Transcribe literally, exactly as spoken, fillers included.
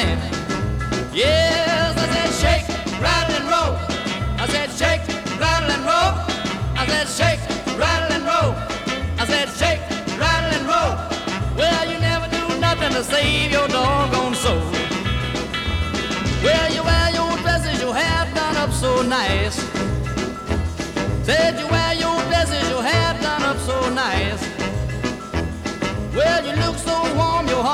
man. Yes, I said shake, rattle and roll. I said shake, rattle and roll. I said shake, rattle and roll. I said shake, rattle and roll. Well, you never do nothing to save your doggone soul. Well, you wear your dresses, your hair done up so nice. Said you wear your dresses, your hair done up so nice. Well, you look so warm, your heart